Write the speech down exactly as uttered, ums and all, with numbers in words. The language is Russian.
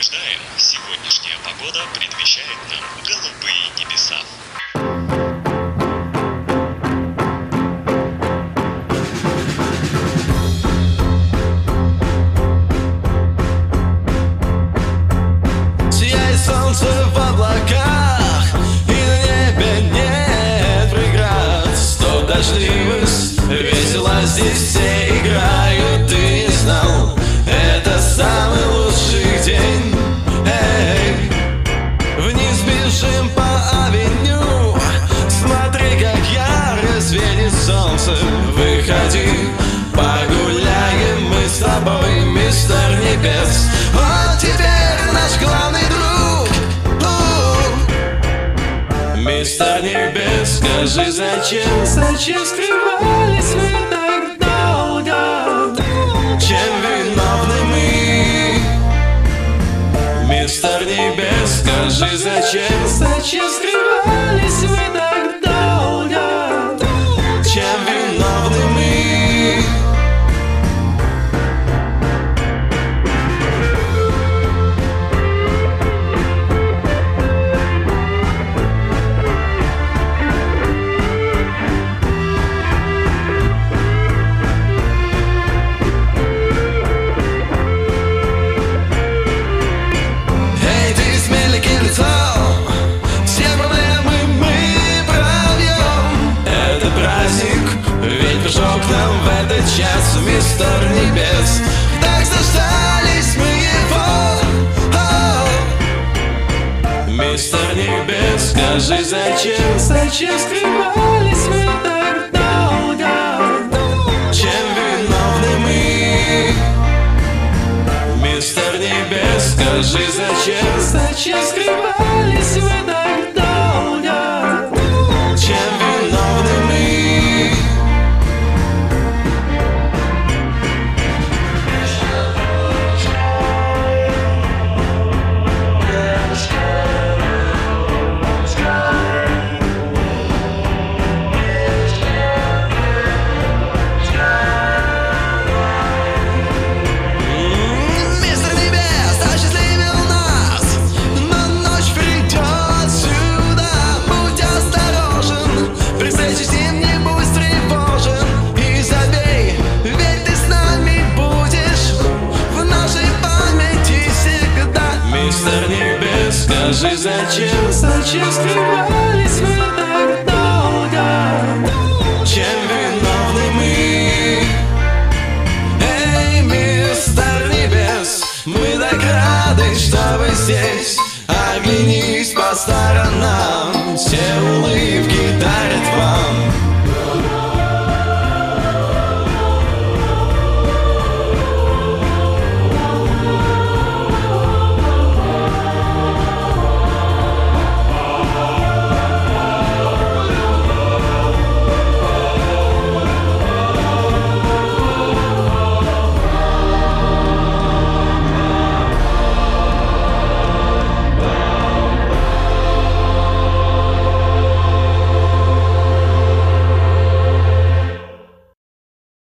Предупреждаем, сегодняшняя погода предвещает нам голубые небеса. Сияет солнце в облаках, и на небе нет преград. Стоп дождливость, весело здесь все играют. Ты не знал, это самый лучший день. Эй, вниз бежим по авеню, смотри, как ярко светит солнце. Выходи, погуляем мы с тобой, мистер Небес. Вот теперь наш главный друг. У-у-у. Мистер Небес, скажи, зачем, зачем скрывались вы так долго? Чем виновны мы? Мистер Небес, скажи, зачем, зачем скрывались вы так долго? Чем виновны мы? Все проблемы мы пробьем. Это праздник, ведь пришел к нам в этот час мистер Небес. Так заждались мы его. О-о-о. Мистер Небес, скажи, зачем, зачем скрывались мы так долго? Чем виновны мы? Мистер Небес, скажи, зачем, зачем скрывались вы так долго? Чем виновны мы? Мистер Небес, скажи, зачем, зачем скрывались мы так долго? Чем виновны мы? Эй, мистер Небес, мы так рады, что вы здесь. Оглянись по сторонам, все улыбки так